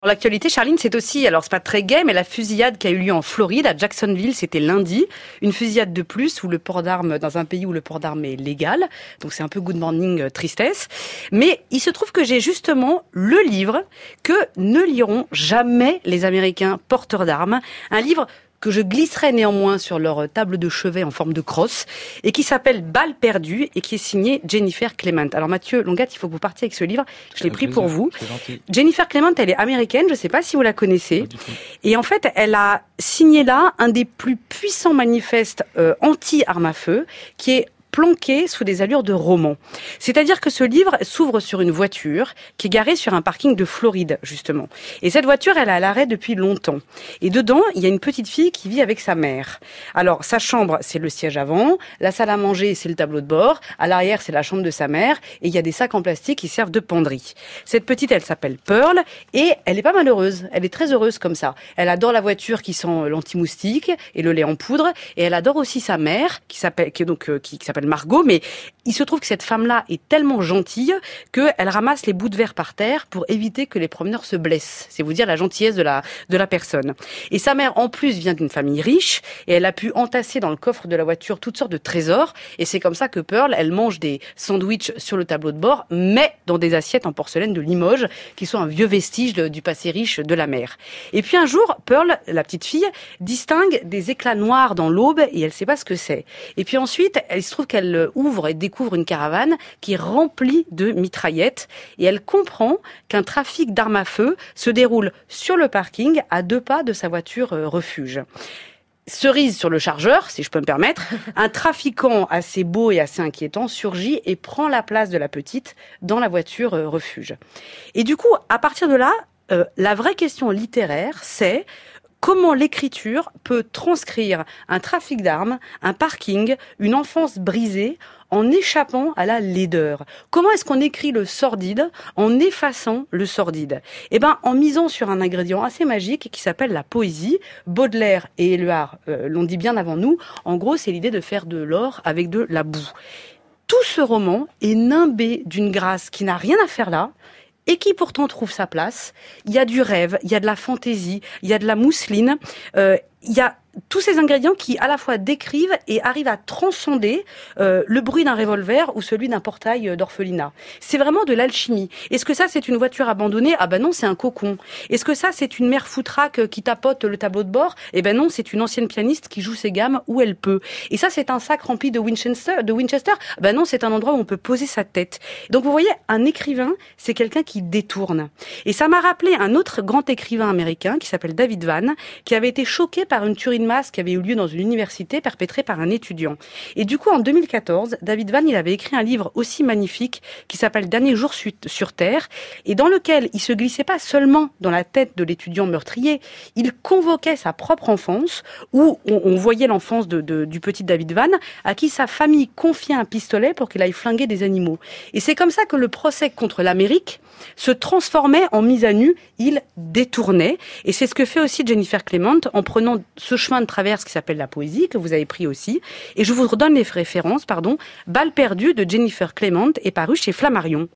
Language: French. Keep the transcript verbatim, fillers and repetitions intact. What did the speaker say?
L'actualité, Charline, c'est aussi, alors c'est pas très gai, mais la fusillade qui a eu lieu en Floride, à Jacksonville, c'était lundi. Une fusillade de plus où le port d'armes, dans un pays où le port d'armes est légal. Donc c'est un peu good morning, euh, tristesse. Mais il se trouve que j'ai justement le livre que ne liront jamais les Américains porteurs d'armes. Un livre que je glisserai néanmoins sur leur table de chevet en forme de crosse, et qui s'appelle Balle perdue, et qui est signé Jennifer Clement. Alors Mathieu Longat, il faut que vous partiez avec ce livre, je l'ai pris pour vous. Jennifer Clement, elle est américaine, je ne sais pas si vous la connaissez, et en fait, elle a signé là un des plus puissants manifestes euh, anti-armes à feu, qui est planqué sous des allures de roman. C'est-à-dire que ce livre s'ouvre sur une voiture qui est garée sur un parking de Floride, justement. Et cette voiture, elle est à l'arrêt depuis longtemps. Et dedans, il y a une petite fille qui vit avec sa mère. Alors, sa chambre, c'est le siège avant. La salle à manger, c'est le tableau de bord. À l'arrière, c'est la chambre de sa mère. Et il y a des sacs en plastique qui servent de penderie. Cette petite, elle s'appelle Pearl. Et elle est pas malheureuse. Elle est très heureuse comme ça. Elle adore la voiture qui sent l'anti-moustique et le lait en poudre. Et elle adore aussi sa mère, qui s'appelle, qui, donc, euh, qui, qui s'appelle Margot, mais il se trouve que cette femme-là est tellement gentille qu'elle ramasse les bouts de verre par terre pour éviter que les promeneurs se blessent. C'est vous dire la gentillesse de la, de la personne. Et sa mère, en plus, vient d'une famille riche et elle a pu entasser dans le coffre de la voiture toutes sortes de trésors. Et c'est comme ça que Pearl, elle mange des sandwichs sur le tableau de bord, mais dans des assiettes en porcelaine de Limoges, qui sont un vieux vestige de, du passé riche de la mère. Et puis un jour, Pearl, la petite fille, distingue des éclats noirs dans l'aube et elle sait pas ce que c'est. Et puis ensuite, il se trouve qu'elle ouvre et découvre une caravane qui est remplie de mitraillettes et elle comprend qu'un trafic d'armes à feu se déroule sur le parking à deux pas de sa voiture euh, refuge. Cerise sur le chargeur, si je peux me permettre, un trafiquant assez beau et assez inquiétant surgit et prend la place de la petite dans la voiture euh, refuge. Et du coup, à partir de là, euh, la vraie question littéraire, c'est comment l'écriture peut transcrire un trafic d'armes, un parking, une enfance brisée en échappant à la laideur. Comment est-ce qu'on écrit le sordide en effaçant le sordide ? Eh ben, en misant sur un ingrédient assez magique qui s'appelle la poésie. Baudelaire et Éluard euh, l'ont dit bien avant nous. En gros, c'est l'idée de faire de l'or avec de la boue. Tout ce roman est nimbé d'une grâce qui n'a rien à faire là, et qui pourtant trouve sa place. Il y a du rêve, il y a de la fantaisie, il y a de la mousseline, euh, il y a tous ces ingrédients qui à la fois décrivent et arrivent à transcender euh, le bruit d'un revolver ou celui d'un portail d'orphelinat. C'est vraiment de l'alchimie. Est-ce que ça c'est une voiture abandonnée ? Ah ben non, c'est un cocon. Est-ce que ça c'est une mère foutraque qui tapote le tableau de bord ? Eh ben non, c'est une ancienne pianiste qui joue ses gammes où elle peut. Et ça c'est un sac rempli de Winchester, de Winchester ? Ah ben non, c'est un endroit où on peut poser sa tête. Donc vous voyez, un écrivain, c'est quelqu'un qui détourne. Et ça m'a rappelé un autre grand écrivain américain qui s'appelle David Vann, qui avait été choqué par une tuerie de masse qui avait eu lieu dans une université perpétrée par un étudiant. Et du coup, en deux mille quatorze, David Vann, il avait écrit un livre aussi magnifique qui s'appelle Dernier jour sur Terre et dans lequel il se glissait pas seulement dans la tête de l'étudiant meurtrier, il convoquait sa propre enfance où on, on voyait l'enfance de, de, du petit David Vann à qui sa famille confiait un pistolet pour qu'il aille flinguer des animaux. Et c'est comme ça que le procès contre l'Amérique se transformait en mise à nu, il détournait. Et c'est ce que fait aussi Jennifer Clement en prenant ce chemin de traverse qui s'appelle la poésie, que vous avez pris aussi. Et je vous redonne les références, pardon. Balle perdue de Jennifer Clement est paru chez Flammarion.